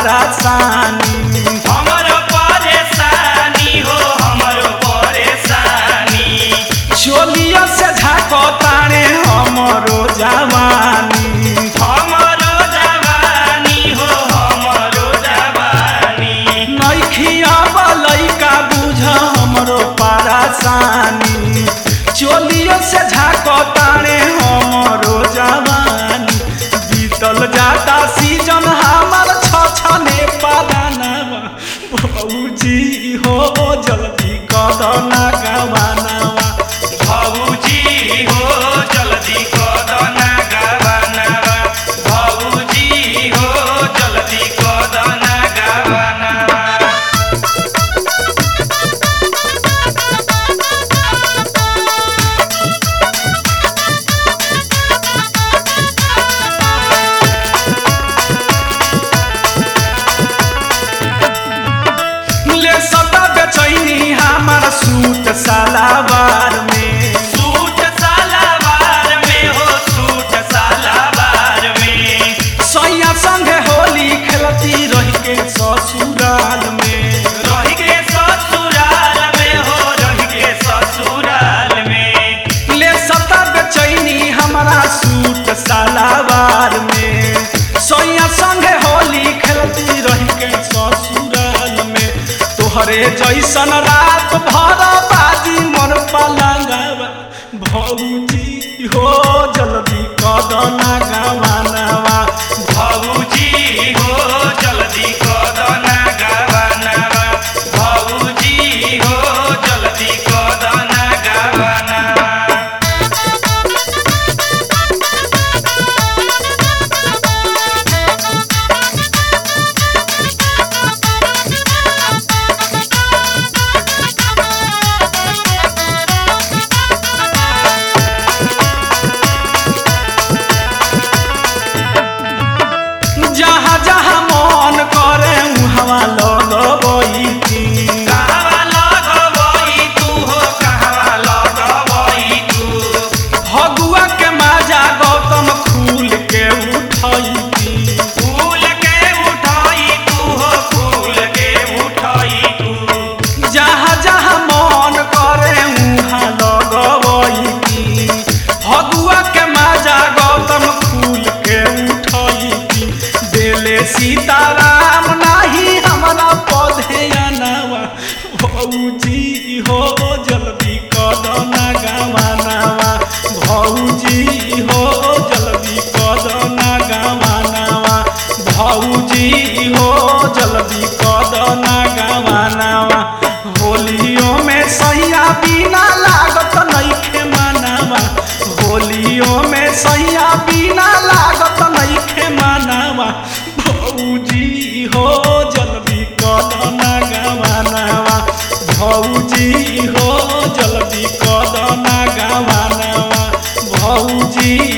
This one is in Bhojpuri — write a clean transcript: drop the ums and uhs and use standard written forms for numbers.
परेशानी हमरो परेशानी हो हमरो परेशानी चोलिया से झाको ताने हमरो जवानी हमरो जवानी हो हमरो जवानी नइखिया लइका बुझ हमरो परेशानी चोलिया से झाको ताने हमरो जवानी बीतल जाता सीजन हमार छछने पादानवा भौजी हो जल्दी कदना गवानवा भौजी हो जल्दी कदना गवानवा भौजी हो जल्दी कदना गवानवा ले सदा बेचैनी हमार सूट सलवार में सूट सलवार में हो सूट सलवार में सैया संगे होली खेलती रह के ससुराल में रह के ससुराल में हो रह के ससुराल में ले सदा बेचैनी हमारा सूट सलवार में सैया संगे होली खेलती रह के ससुराल में तोहरे जैसन रात भर बाजी मोर पलंगवा भौजी हो जल्दी कदना गवानवा भौजी हो जल्दी कदना गवानवा भौजी हो जल्दी कदना गवानवा जहाँ जहाँ मन करे उहाँ लगबैती कहवा लगबई तू हो कहवा लगबई तू फगुआ के माजा गौतम खूल के उठैती फूल के उठाई तू हो फूल के उठाई तू जहाँ जहाँ मन करे उहाँ लगबैती फगुआ के माजा गौतम खूल के उठैती देले सीताराम नाही हमरा पौधे अनवा भौजी हो जल्दी कदना गवानवा भौजी हो जल्दी कदना गवानवा भौजी हो जल्दी कदना गवानवा होलियों में सैया बिना लागत नइखे मानवा होलियों में सैया बिना लागत नइखे मानवा भौजी हो जल्दी कदना गवानवा भौजी हो जल्दी कदना गवानवा भौजी